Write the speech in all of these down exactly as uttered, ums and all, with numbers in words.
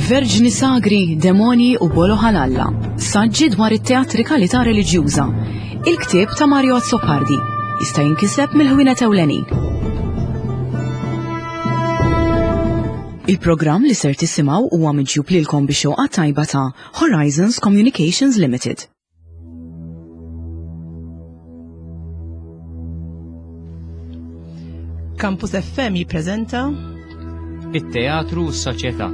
Verġni sagri, demoni u bolo ħalalla. Saġġi dwar it-teatri kalità reliġjuża. Il-ktieb ta' Mario Azzopardi jista' jinkiseb mill-ħwienet ewlenin. Il-programm li ser tisimgħu huwa miġjub lilkom biex xewqa tajba ta' Horizons Communications Limited. Campus F M jippreżenta it-teatru u s-soċjetà.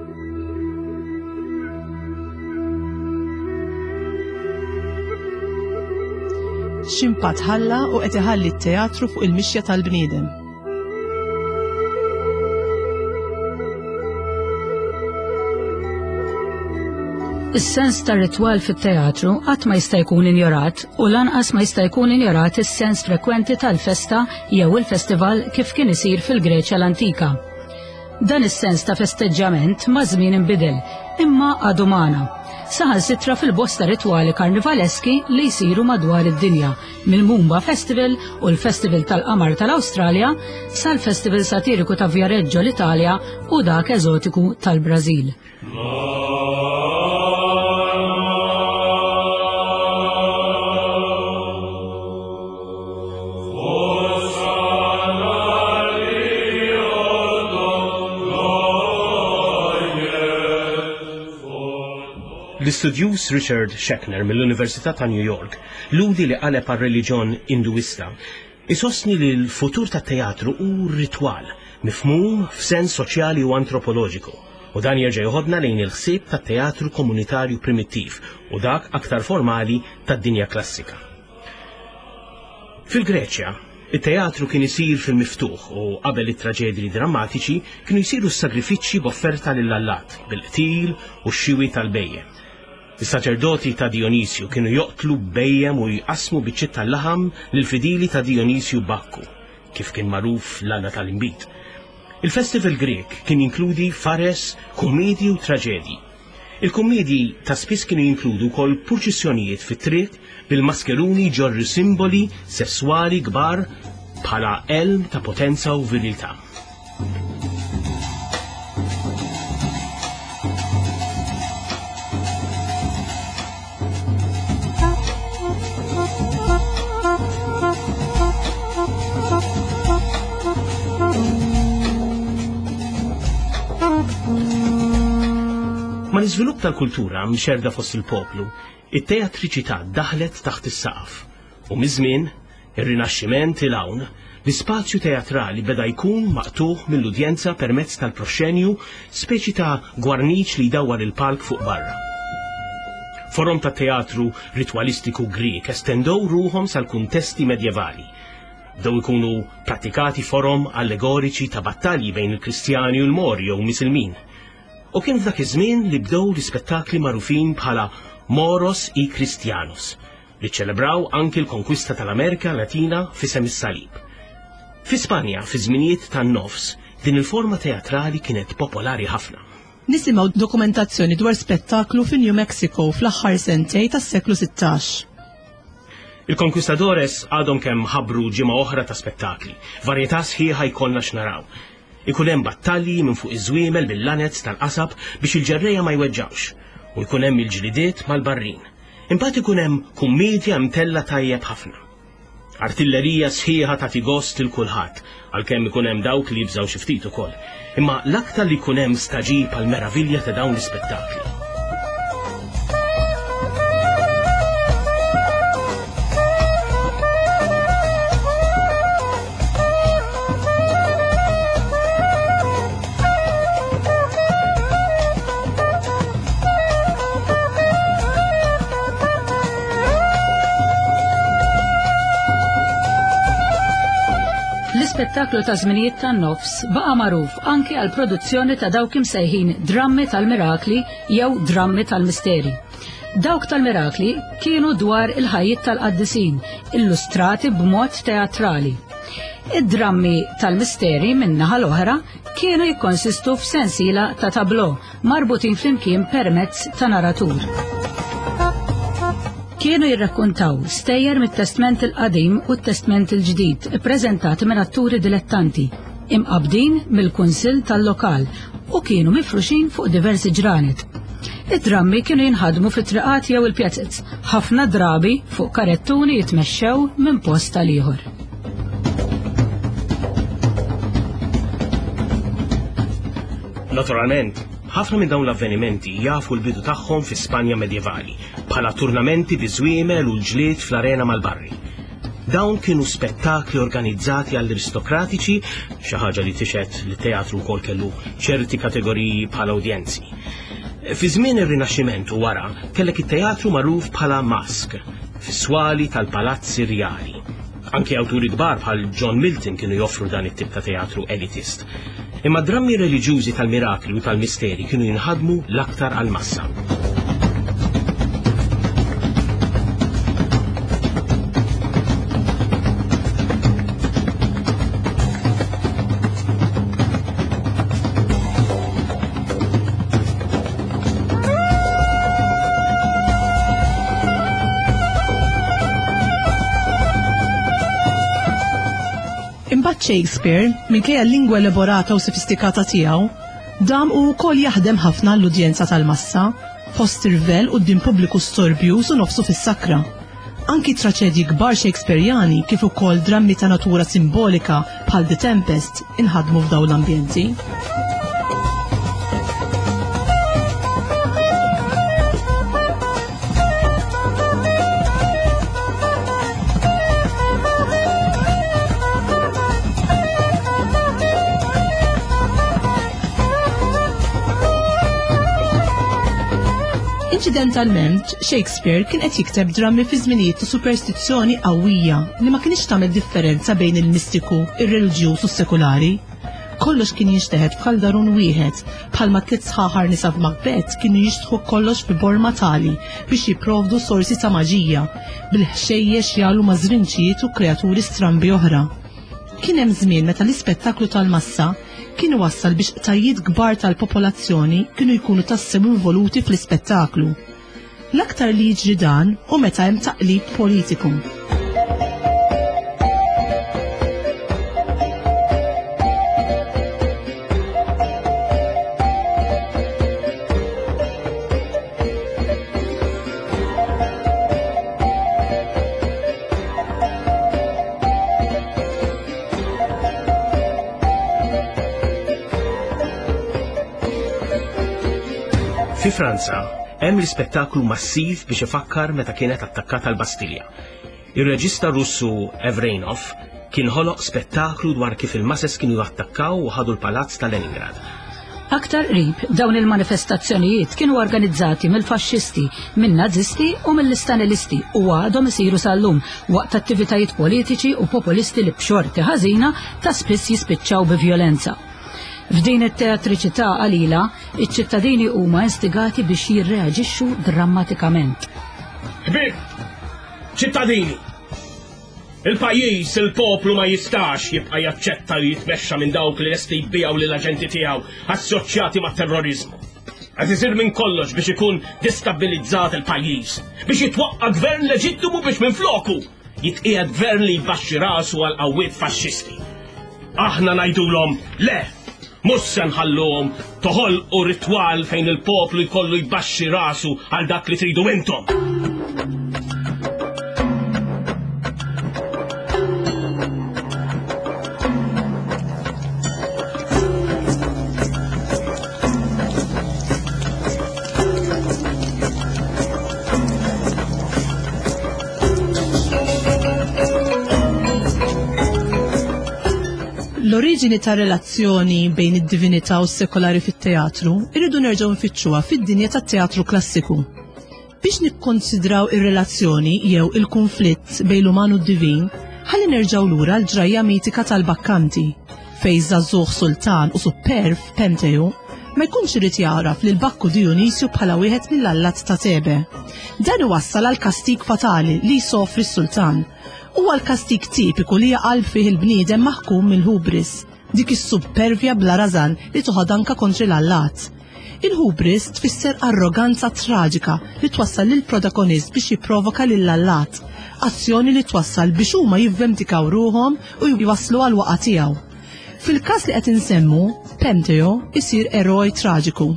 X'impatt ħalla u qed iħalli t-teatru fuq il-mixja tal-bniedem. Is-sens tar-ritwal fit-teatru qatt ma jista' jkun injorat u lanqas ma jista' jkun injorat is-sens frekwenti tal-festa jew il-festival kif kien isir fil-Greċja l-Antika. Dan is-sens ta' festeġġament ma' żmien inbidel, imma għadu magħna. Saħansitra fil-bosta ritwali karnivaleski li jsiru madwar id-dinja, mill-Mumba Festival u l-Festival tal-Qamar tal-Awstralja sal-Festival satiriku ta' Viareggio l-Italja u dak eżotiku tal-Brażil. L-istudjuż Richard Schechner mill-Università ta' New York ludi li qaleb għar-reliġjon Induista isostni li l-futur tat-teatru hu ritwal mifhum f'sens soċjali u antropoloġiku u dan jerġa' jħoddna lejn il-ħsieb tat-teatru komunitarju primittiv u dak aktar formali tad-dinja klassika. Fil-Greċja, it-teatru kien isir fil-miftuħ u qabel it-traġedji drammatiċi kienu jsiru s-sagrifiċċji b'offerta lill-Allat bil-qtil u x-xiwi tal-bejjem. Is-saċerdoti ta' Dionisju kienu joqtlu bejjem u jqasmu biċċiet tal-laħam lill-fidili ta' Dionisju Bakku, kif kien magħruf l-alla tal-inbit. Il-Festival Grek kien jinkludi fares, kummedji u traġedji. Il-kummedji ta' spiss kienu jinkludu wkoll purċissjonijiet fit-triq bil-maskeruni ġorru simboli sesswali kbar bħala elm ta' potenza u virilità. Ma l-iżvilupp tal-kultura mxerda fost il-poplu, it-teatriċità daħlet taħt is-saqaf u miż-żmien ir-rinaxximent il-hawn l-ispazju teatrali beda jkun maqtuħ mill-udjenza permezz tal-proxenju speċi ta' gwarniċ li jdawwar il-palk fuq barra. Forom ta' teatru ritwalistiku Grieg estendow ruhom sal-kuntesti medjevali. Bdew ikunu pratikati forom allegoriċi ta' battalji bejn il-Kristjani u l-Mori jew Misilmin. U kien f'dak iż-żmien li bdew l-ispettakli magħrufin bħala Moros i Christianos li ċċelebraw anki l-konkwista tal-Amerika Latina f'isem is-salib. Fi Spanja, fi żminijiet tan-nofs, din il-forma teatrali kienet popolari ħafna. Nisimgħu dokumentazzjoni dwar spettaklu fi New Mexico fl-aħħar sentej tas-seklu sittax. Il-konkwistadores għadhom kemm ħabbru ġimgħa oħra ta' spettakli, varjetà sħiħa jkollna x'naraw. Ikun hemm battalji minn fuq iż-żwiemel bil-lanez tal-qasab biex il-ġerrejja ma jweġġawx u jkun hemm il-ġlidiet mal-barrin. Imbagħad ikun hemm kummedja mtella tajjeb ħafna. Artillerija sħiħa tagħti gost il kulħadd għalkemm ikun hemm dawk li jibżgħu xi ftit ukoll. Imma l-aktar li jkun hemm staġib għall meravilja ta' dawn l-ispettakli. L-ispettaklu ta' żminijiet tan-nofs baqa' magħruf anke għal produzzjoni ta' dawk imsejħin drammi tal-mirakli jew drammi tal-misteri. Dawk tal-mirakli kienu dwar il-ħajjiet tal-qaddisin, illustrati b'mod teatrali. Id-drammi tal-misteri min-naħa l-oħra kienu jikkonsistu f'sensiela ta' tablo marbutin flimkien permezz ta' naratur. Kienu jirrakkuntaw stejjer mit-Testament il-Qadim u t-Testament il-Ġdid, ippreżentati minn atturi dilettanti. imqabdin mill-Kunsill tal-Lokal u kienu mifruxin fuq diversi ġranet. Id-drammi kienu jinħadmu fit-triqat jew il-pjazzett, ħafna drabi fuq karettuni jitmexxew minn post tal-ieħor. Naturalment, ħafna minn dawn l-avvenimenti jafu l-bidu tagħhom fi Spanja medjevali, bħala turnamenti bi żwiemel u l-ġlied fl-arena mal-barri. Dawn kienu spettakli organizzati għall-aristokratiċi, xi ħaġa li tixet li teatru wkoll kellu ċerti kategoriji bħala udjenzi. Fi żmien ir-Rinaxximent u wara kellek it-teatru magħruf bħala mask, fis-swali tal-palazzi rjali. Anki awturi kbar bħal John Milton kienu joffru dan it-tip ta' teatru elitist. Imma drammi reliġjużi tal-mirakli u tal-misteri kienu jinħadmu l-aktar għal-massa. Imbagħad Shakespeare, minkejja l-lingwa elaborata u sofistikata tiegħu, dam u wkoll jaħdem ħafna l-udjenza tal-massa, fost irvel quddiem pubbliku storbjuż u nofsu fis-sakra. Anki traċedji kbar Shakespeareani kif ukoll drammi ta' natura simbolika bħal The Tempest inħadmu f'dawn l-ambjenti. Incidentalment, Shakespeare kien qed jikteb drammi fi żminijiet ta' superstizzjoni qawwija li ma kienx tagħmel differenza bejn il-mistiku, ir-reliġjuż u s-sekulari. Kollox kien jinxteħed bħal darun wieħed, bħalma tliet sħaħar nisa f'Macbeth kienu jixtħu kollox bi borma tali biex jipprovdu sorsi ta' maġija, bil-ħxejjex jagħlu mażrinċijiet u kreaturi strambi oħra. Kien hemm żmien meta l-ispettaklu tal-massa kienu wassal biex qtajiet kbar tal-popolazzjoni kienu jkunu tassew involuti fl-ispettaklu. L-aktar li jiġri dan u meta hemm taqlib politiku. Fi Franza, hemm l-ispettaklu massiv biex ifakkar meta kienet attakkata l-Bastilja. Ir-reġista Russu Evrenov kien ħoloq spettaklu dwar kif il-masses kienu attakkaw u ħadu l-palazz ta' Leningrad. Aktar qrib dawn il-manifestazzjonijiet kienu organizzati mill-faxxisti, min-nazisti u mill-istanilisti u għadhom isiru sal-lum waqt attivitajiet politiċi u populisti li b'xorti ħażina ta' spiss jispiċċaw bi vjolenza. F'din it-teatriċità qalila, iċ-ċittadini huma instigati biex jirreaġixxu drammatikament. Ħbieb, ċittadini! Il-pajjiż, il-poplu ma jistax jibqa' jaċċetta li jitmexxa minn dawk li lesti jbiegħu lil aġenti tiegħu assoċjati mat terrorizmu. Qed isir minn kollox biex ikun distabilizzat il-pajjiż, biex jitwaqqa gvern leġittimu biex minfloku jitqiegħed gvern li jbaxxi rasu għal qawwiet faxxisti. Aħna ngħidulhom le! Mhux se nħalluhom toħolqu ritwal fejn il-poplu jkollu jbaxxi rasu għal dak li tridu intom. L-oriġini ta' relazzjoni bejn id-divinità u s-sekolari fit-teatru irridu nerġgħu nfittxuha fid-dinja tat-teatru klassiku. Biex nikkonsidraw ir-relazzjoni jew il-konflitt bejn l-uman u d-divin, ħalli nerġgħu lura l-ġrajja mitika tal-Bakkanti, fejn żagħżugħ sultan u superf Penteu ma jkunx irid jaraf lil Bakku Dionisju bħala wieħed mill-allat ta' Tebe. Dan iwassal għal kastik fatali li jsofri s-sultan. Huwa l-kastik tipiku li jaqalb fih il-bniedem maħkum mill-hubris, dik is-subpervja bla rażan li toħod anke kontri l-allat. Il-hubris tfisser arroganza traġika li twassal lil protagonist biex jipprovoka lill-allat, azzjoni li twassal biex huma jivventikaw ruhom u jwasslu għal waqa' tiegħu. Fil-każ li qed insemmu, Penteo isir eroj traġiku.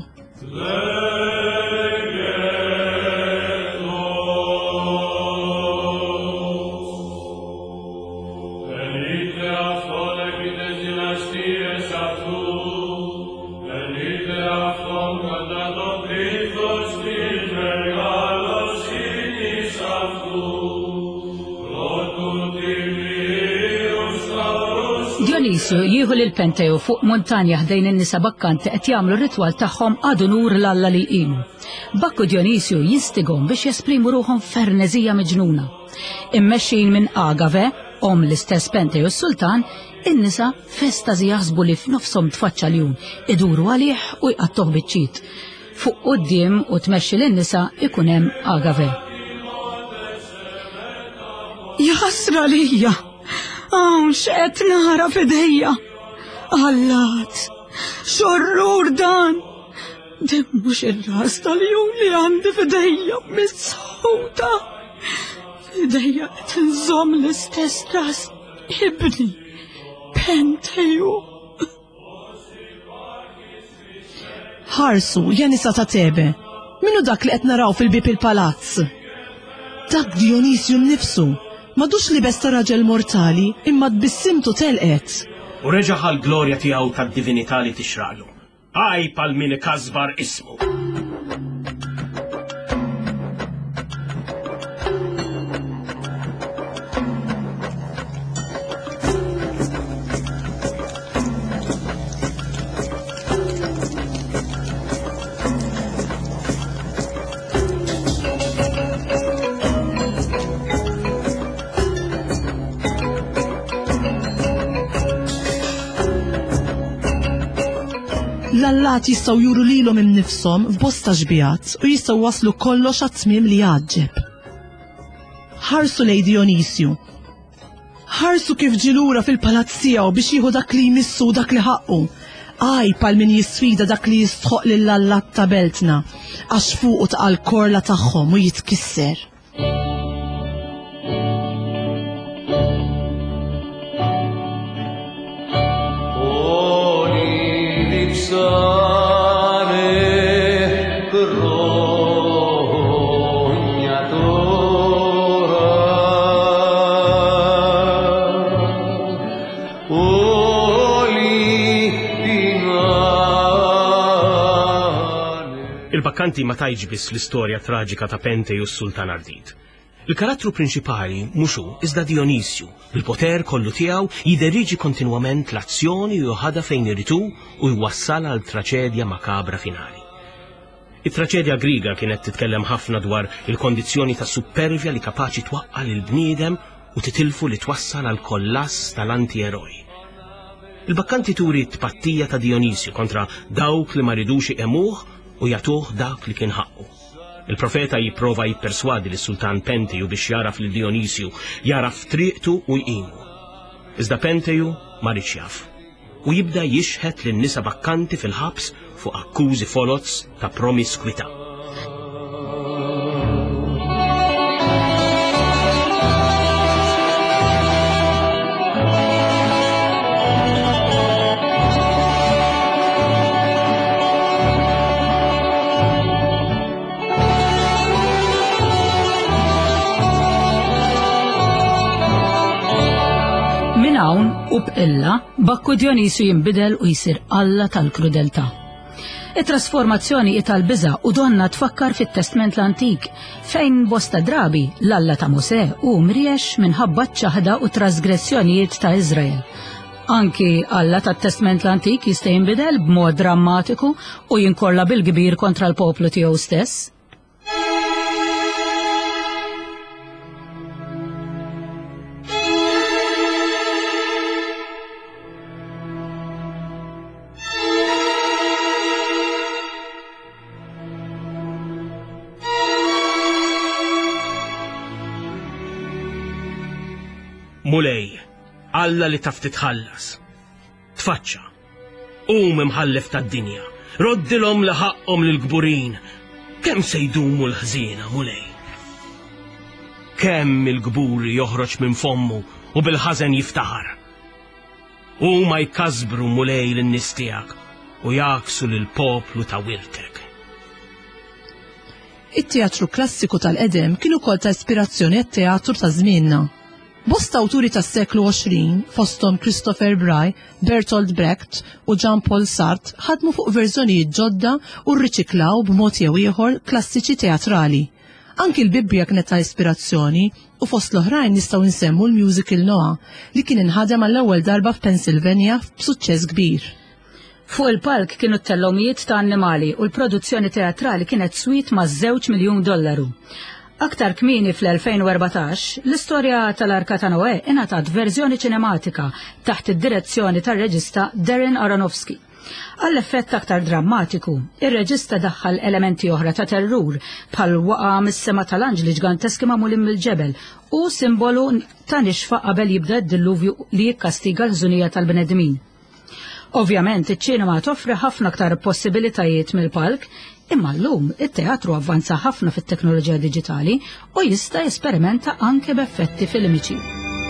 Dionisio jieħu lil Penteo fuq montanja ħdejn in-nisa bakkanti qed jagħmlu r-ritwal tagħhom għadu nur l-Alla li jqienu. Bakku Dionisio jistigom biex jesprimu ruhom fernezija miġnuna. Immexxin minn Agave, om l-istess Penteo s-Sultan, in-nisa festażi jaħsbu li f'nofshom tfaċċa ljun, iduru għalih u jqattuh biċċit. Fuq quddiem u tmexxi lin-nisa ikun hemm Agave. Jasra lija! Hawn x'qed nara f'idejja. Allat, xorrur dan. Dim mhux ir-ras tal-jum li għandi f'idejja mis-sawta. F'idejja qed inżomm l-istess ras ibni Penteo. Ħarsu, Janisa ta' Tebe, minnu dak li qed naraw fil-bib il-palazz? Dak Dionisio nnifsu. Madux li besta raġel mortali, imma tbissimtu telqet. U reġaħ għal-glorja tiegħu tad-divinità li tixraqlu. Għaj pal min kazbar ismu. L-allat jistgħu juru lilhom innifshom f'bosta ġbijat u jistgħu waslu kollox għat-tmiem li jgħaġġeb. Ħarsu lej Dionisio. Ħarsu kif ġilura fil-palazz tiegħu biex jieħu dak li jmissu dak li ħaqqu. Għaj pal min jisfida dak li jistħoq lill-allat ta' beltna għax fuqu ta' l-korla tagħhom u jitkisser. Il-bakkanti ma tajġ biss l-istorja traġika ta' Penteo s-Sultan Ardid. Il-karattru prinċipali muxu iżda Dionisio, il-poter kollu tiegħu jideriġi kontinwament l-azzjoni u joħadha fejn iritu u jwassal għal traċedja makabra finali. Il-traċedja griga kienet titkellem ħafna dwar il-kondizzjoni ta' supervja li kapaċi twaqqa lil bniedem u titilfu li twassal għal kollass tal-antieroj. Il-bakkanti turi t-pattija ta' Dionisio kontra dawk li ma ridux emuh u jagħtuh dak li kien ħaqqu. Il-profeta jipprova jipperswadi lis-Sultan Penteo biex jaraf lil Dionisio jaraf triqtu u jqimu. Iżda Penteo ma rridx jaf u jibda jixħet lin-nisa bakkanti fil-ħabs fuq akkużi folots ta' promiskwità. Hawn u b'illa Bakku Dionisio jinbidel u jsir Alla tal-krudeltà. it-trasformazzjoni tal-biża' u donna tfakkar fit-Testament l-Antik fejn bosta drabi l-Alla ta' Mosè u mriex minħabba ċaħda u trasgressjonijiet ta' Iżrael. Anki Alla tat-Testament l-Antik jista' jinbidel b'mod drammatiku u jinkorla bil-kbir kontra l-poplu tiegħu stess. Mulej, Alla li taf titħallas. Tfaċċa, qum imħallef tad-dinja, roddilhom li ħaqhom lill-gburin. Kemm se jdumu l-ħżiena, Mulej? Kemm il-gburi joħroġ minn fommu u bil-ħażen jiftaħar? huma jkasbru mulej lin-nies tiegħek u jaksu lill-poplu ta' wirtek. It-teatru klassiku tal-qedem kienu kol ta' ispirazzjoni għat-teatru ta' żmienna. Bosta awturi tas-seklu għoxrin, fosthom Christopher Bry, Bertolt Brecht u Jean-Paul Sartre ħadmu fuq verżjonijiet ġodda u rriċiklaw b'mod jew ieħor klassiċi teatrali. Anki l-Bibbja kienet ta' ispirazzjoni u fost l-oħrajn nistgħu nsemmu l-musical Noah li kien inħadem għall-ewwel darba f'Pennsylvania b'suċċess kbir. Fuq il-palk kienu t-tellomijiet ta' annimali u l-produzzjoni teatrali kienet swit ma' żewġ miljun dollaru. Aktar kmini fl-elfejn u erbatax, l-istorja tal-Arka ta' Noè ingħatat verżjoni ċinematika taħt id-direzzjoni tar-reġista Darren Aronofsky. Għall-effett aktar drammatiku, ir-reġista daħħal elementi oħra ta' terrur bħal waqa' mis-sema tal-anġli ġganteski magħmulin mill-ġebel u simbolu ta' nixfa qabel jibda d-dilluvju li jikkastiga l-ħżunija tal-bnedmin. Ovvjament, iċ-ċinema toffri ħafna aktar possibilitajiet mill-palk, imma llum it-teatru avvanza ħafna fit-teknoloġija diġitali u jista' jesperimenta anke b'effetti filmiċi.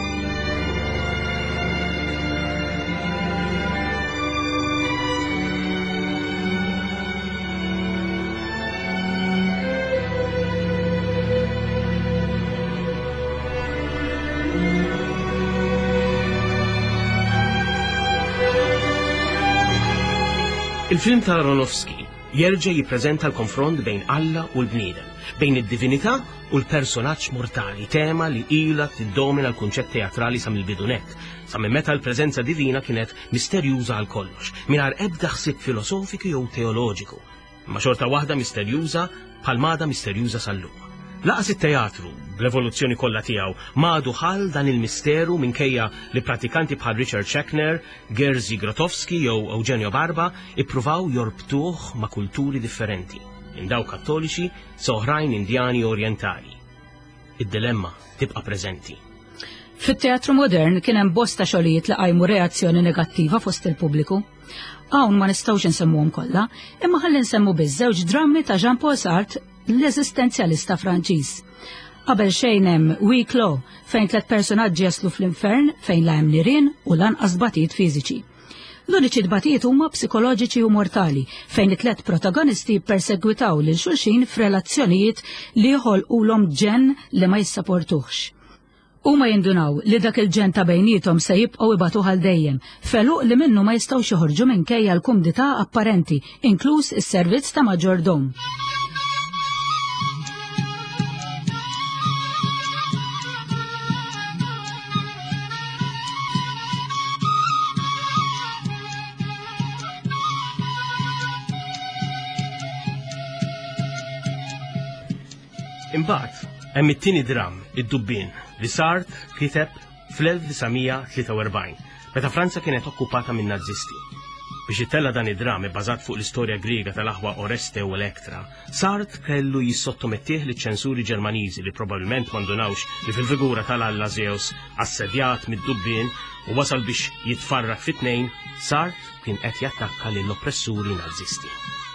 Il-film ta' Aronofsky jerġa' jippreżenta l-konfront bejn Alla u l-bniedem, bejn id-divinità u l-personaġġ mortali, tema li ilha tiddomina l-kunċett teatrali sa mill-bidunet, sa minn meta l-preżenza divina kienet misterjuża għal kollox, mingħajr ebda ħsieb filosofiku jew teoloġiku, imma xorta waħda misterjuża bħal m'għadha misterjuża sal-lum. Laqas it-teatru, bl-evoluzzjoni kollha tiegħu madu ħal dan il-misteru minkejja li pratikanti bħal Richard Schechner, Jerzy Grotowski jew Eugenio Barba ippruvaw jorbtuh ma' kulturi differenti, minn dawk kattoliċi sa oħrajn indjani orjentali. Id-dilemma tibqa' preżenti. Fit-teatru modern kien hemm bosta xogħlijiet li qajmu reazzjoni negattiva fost il-pubbliku. Hawn ma nistgħux insemmuhom kollha, imma ħalli nsemmu biż żewġ drammi ta' Jean-Paul Sartre, l-eżistenzjalista Franċiż. Qabel xejn hemm Weak Law fejn tliet personaġġi jaslu fl-infern fejn la hemm nirien u lanqas batijiet fiżiċi. L-uniċi dbatijiet huma psikoloġiċi u mortali fejn it-tliet protagonisti persegwitaw lil xulxin f'relazzjonijiet li jħolqulhom ġenn li ma jissapportuhx. Huma jindunaw li dak il-ġenn ta' bejniethom se jibqgħu ibatu għal dejjem, feluq li minnu ma jistgħux joħorġu minkejja l-kumdità apparenti, inkluż is-servizz ta' maġġordom. Imbagħad hemm it-tieni dram, id-Dubbien, li Sartre kiteb fl-elf tlieta u erbgħin, meta Franza kienet okkupata minn Nazisti. Biex jittella dan id-dram ibbażat fuq l-istorja Griega tal-aħwa Oreste u Elektra, Sartre kellu jissottomettih liċ-ċensuri Ġermaniżi li probabbilment m'għandunawx li fil-figura tal-Alla Zeus assedjat mid-Dubbien u wasal biex jitfarrak fit-tnejn, Sartre kien qed jattakka lill-oppressuri Nazisti.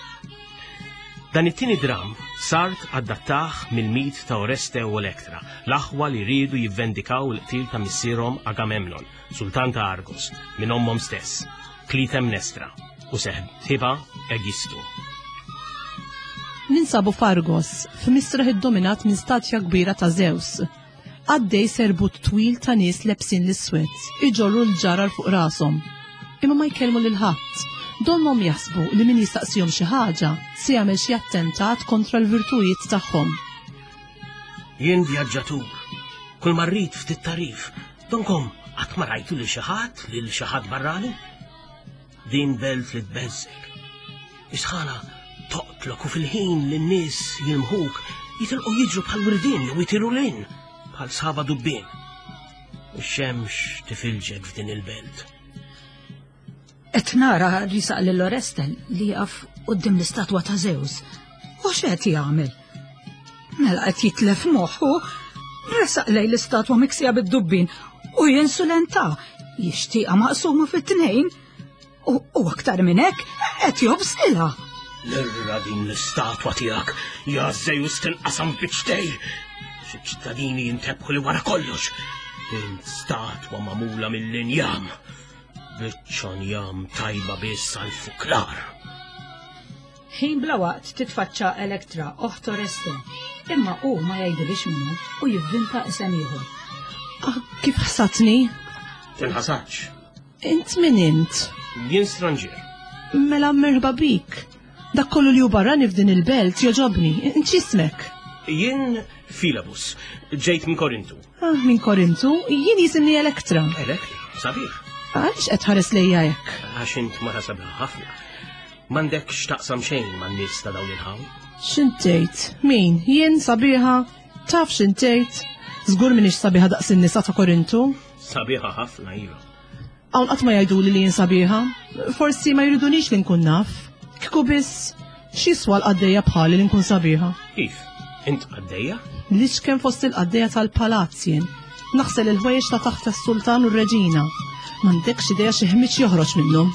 Dan it-tieni dram Sartre adattaħ mill-mit ta' Oreste u Elektra, l-aħwa li jridu jivvendikaw il-qtil ta' missierhom Agamemnon, sultan ta' Argos, minn ommhom stess, Klitemnestra, u seħbibha Egistu. Ninsabu f'Argos, f'misraħ iddominat minn statja kbira ta' Zeus. Għaddej serbut twil ta' nies lebsin l-iswed, iġorru l-ġarar fuq rashom. Imma ma jkellmu lil ħadd. Donhom jaħsbu li min jistaqsihom xi ħaġa se jagħmel xi attentat kontra l-virtujiet tagħhom. Jien vjaġġatur, kull ma rrid ftit tarif, donkom qatt ma rajtu lil xi ħadd lil xi ħadd barrani? Din belt li tbeżżek. Isħana toqtlok u fil-ħin li n-nies jilmħuk jitilqu jiġru bħal wirdien jew jitiru lin bħal sħaba dubbien. Ix-xemx tifilġek f'din il-belt. Et nara risaq lill-Oreste li jaqaf qudiem l-istatwa ta' Zeus. U x'qed jagħmel? Mela qed jitlef moħħu, resaq lej l-istatwa miksija bid-dubbin u jinsulenta, jixtieqha maqsuma fit-tnejn. U aktar minn hekk qed jobsilha. Nirra din l-istatwa tiegħek, ja Zeus tinqasam biċtej. Xi ċittadini jintebħu li wara kollox. Din statwa magħmula mill-injam. Biċċonjam tajba biss għal-fuklar. Ħin bla waqt titfaċċa Elektra oħt Oreste, imma hu ma jgħidilix minnu u jivvinta isem ieħor. Ah, kif ħassatni? Tinħasatx. Int min int? Jien stranġier. Mela merħba bik. Dak kollu li hu barrani f'din il-belt joġobni. Int x'ismek? Jien Filabus, ġejt minn Korintu. Ah, minn Korintu? Jien jisimni Elektra. Elektra, sabiħ. Għaliex qed ħares lejja hekk? Għax int ma ħasabha ħafna. M'għandek x'taqsam xejn man-nies ta' dawn il-ħaw. X'intejt? Min? Jien sabiħa? Taf x'intejt? Żgur minix sabiħa daqs in-nisa ta' Korintu? Sabiħa ħafna iva. Hawn qatt ma jgħiduli li jien sabiħa. Forsi ma jridunix li nkun naf. Kieku biss x'jiswa l-qaddejja bħali li nkun sabiħa. Kif? Int qaddejja? Lix kemm fost il-qaddejja tal-palazz jien. Naħsel il-ħwejjeġ ta' taħt is-sultan u r-reġina. M'għandekx idea xi ħmiġ joħroġ minnhom.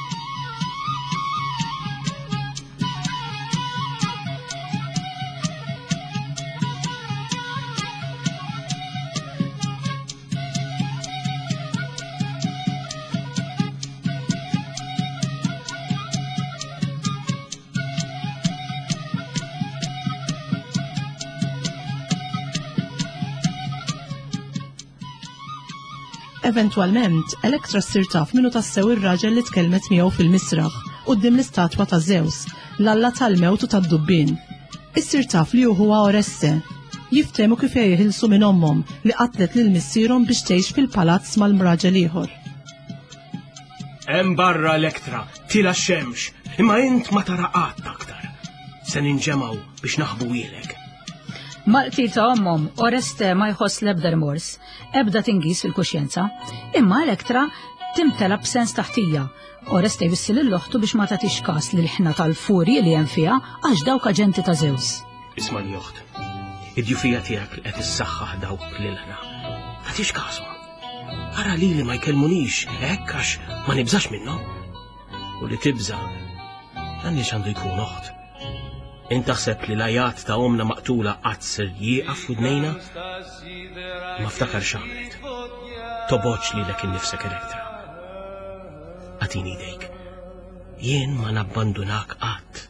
Eventualment, Elektra ssir taf minnu tassew ir-raġel li tkellmet miegħu fil-misraħ quddiem l-istatwa ta' Zeus, l-alla tal-mewt u tad-dubbien. Issir taf li hu huwa Oreste. Jiftemu kif jieħilsu minn ommhom li qatlet lil missierhom biex tgħix fil-palazz mal-mraġel ieħor. Hemm barra Elektra, tila x-xemx, imma int ma tara qatt aktar. Se ninġemgħu biex naħbu wielek. Mal-qtil ta' ommhom Oreste ma jħoss l-ebda remors, ebda tingiż fil-kuxjenza, imma Elektra timtela b'sens taħtija. Oreste jwissil l-loħtu biex ma tagħtix każ lil ħna tal-furji li hemm fiha għax dawk aġenti ta' Zeus. Isma' l-joħt, id-djufija tiegħek qed issaħħaħ dawk lil ħna. Tagħtix każhom. Ara li li ma jkellmunix hekk għax ma nibżax minnhom. U li tibża għandix għandu jkun oħt. Int taħseb li l-ajat ta' omna maqtula qatt ser jieqaf f'udnejna? Ma ftakar x'għamlet. Toboġġ lilek innifsek Elektra. Għatini idejk. Jien ma nabbandunak qatt.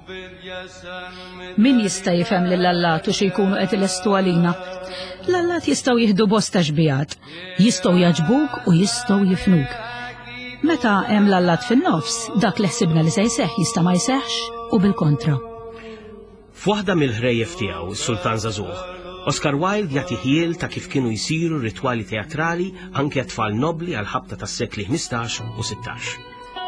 Min jista' jifhem li l-allat u xi jkunu qed ilestu għalina? L-allat jistgħu jieħdu bosta xbijat, jistgħu jaġbuk u jistgħu jifnuk. Meta hemm l-allat fin-nofs, dak li ħsibna li se jseħħ jista' ma jseħħx u bil-kontra. F'waħda mill-ħrejjef tiegħu, is-Sultan Żagħżugħ, Oscar Wilde jagħti ħiel ta' kif kienu jsiru ritwali teatrali anke tfal nobli għal ħabta tas-sekli ħmistax u sittax.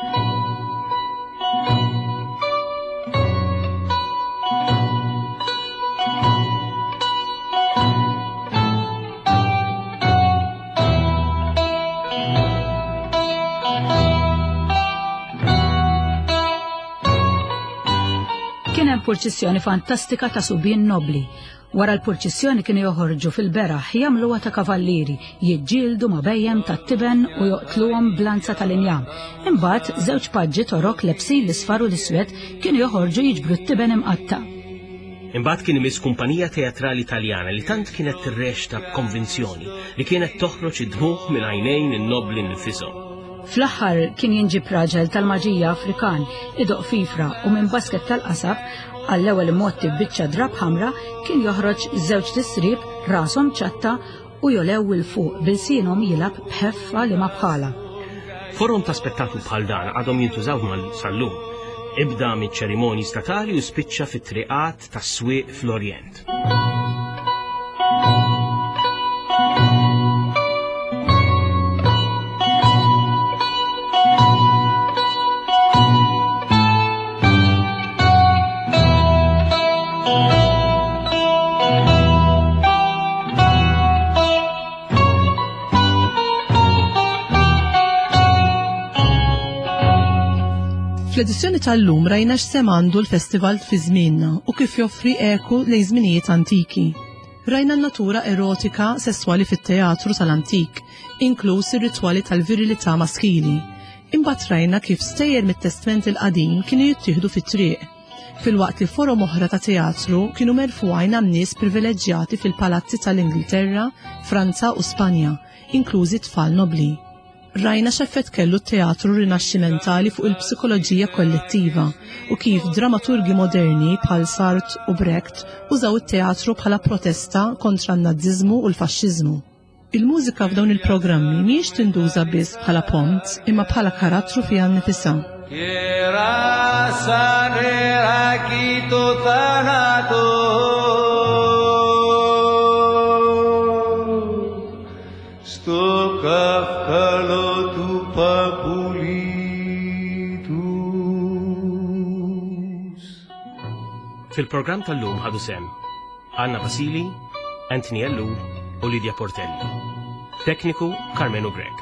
Kien hemm purċissjoni fantastika ta' subien nobli. Wara l-purċissjoni kienu joħorġu fil-beraħ jagħmluha ta' kavallieri, jiġġieldu ma' bejjem tat-tiben u joqtluhom blanza tal-injam. Imbagħad żewġ paġġi torok lebsin l-isfar u l-iswed kienu joħorġu jiġbru t-tiben imqatta'. Imbagħad kien imiss kumpanija teatrali Taljana li tant kienet tirrexta b'konvinzjoni li kienet toħroġ id-dmuħ minn għajnejn in-nobli nifisom. Fl-aħħar kien jinġib raġel tal-maġija Afrikan, idoq fifra u minn basket tal-qasab għall-ewwel motti biċċa drab ħamra kien joħroġ żewġ tisrib rashom ċatta u jolew il fuq bil-sinhom jilab bħeffa li ma bħala. Forum ta' spettaklu bħal dan għadhom jintużaw mal-sallum. Ibda miċ-ċerimonji statali u spiċċa fit-triqat tas-swieq fl-Orjent. Fl-edizzjoni tal-lum rajna x'sem għandu l-festival fi żmienna u kif joffri eku lejn żminijiet antiki. Rajna n-natura erotika sesswali fit-teatru tal-antik, inkluż ir-ritwali tal-virilità maskili. Imbagħad rajna kif stejjer mit-testament il-qadim kienu jittieħdu fit-triq. Fil-waqt li forom oħra ta' teatru kienu merfuqajn għan nies privileġġjati fil-palazzi tal-Ingilterra, Franza u Spanja, inklużi tfal nobli. Rajna x'effett kellu t-teatru rinaxximentali fuq il-psikoloġija kollettiva u kif dramaturgi moderni bħal Sartre u Brecht użaw it-teatru bħala protesta kontra n-naziżmu u l-faxxiżmu. Il-mużika f'dawn il-programmi mhijiex tinduża biss bħala pont imma bħala karattru fiha nnifisha. Fil-programm tal-lum ħadu sem Anna Basili, Anthony Allur u Lidja Portelli. Tekniku Carmenu Greg.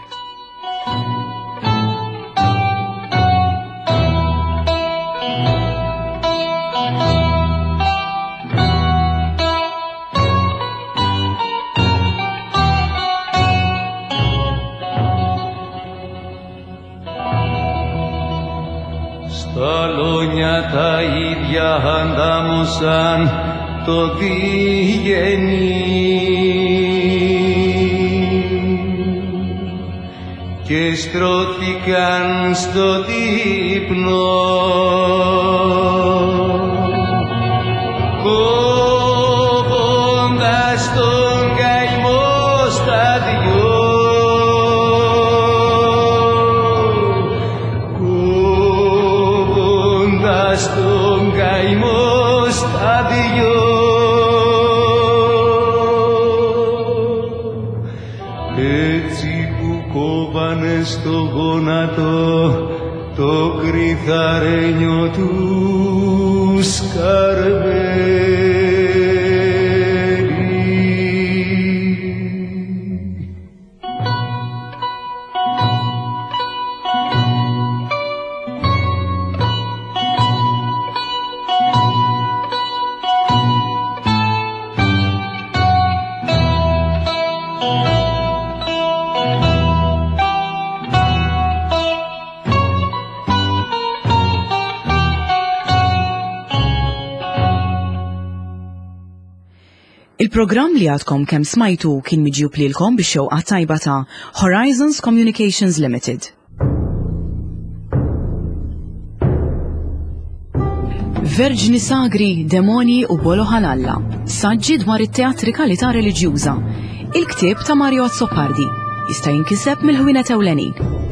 Στα λόγια τα ίδια αντάμωσαν το διγενή και στρώθηκαν στο δείπνο κόβοντας τον καημό στα δυο. Στον καημό στα δυο έτσι που κόβανε στο γόνατο το κρυθαρένιο του σκαρβέλι. Il-programm li għadkom kemm smajtu kien miġjub lilkom bix-xewqa tajba ta' Horizons Communications Limited. Verġni sagri, demoni u bolo ħalalla. Saġġi dwar it-teatrikalità reliġjuża. Il-ktieb ta' Mario Azzopardi jista' jinkiseb mill-ħwienet ewlenin.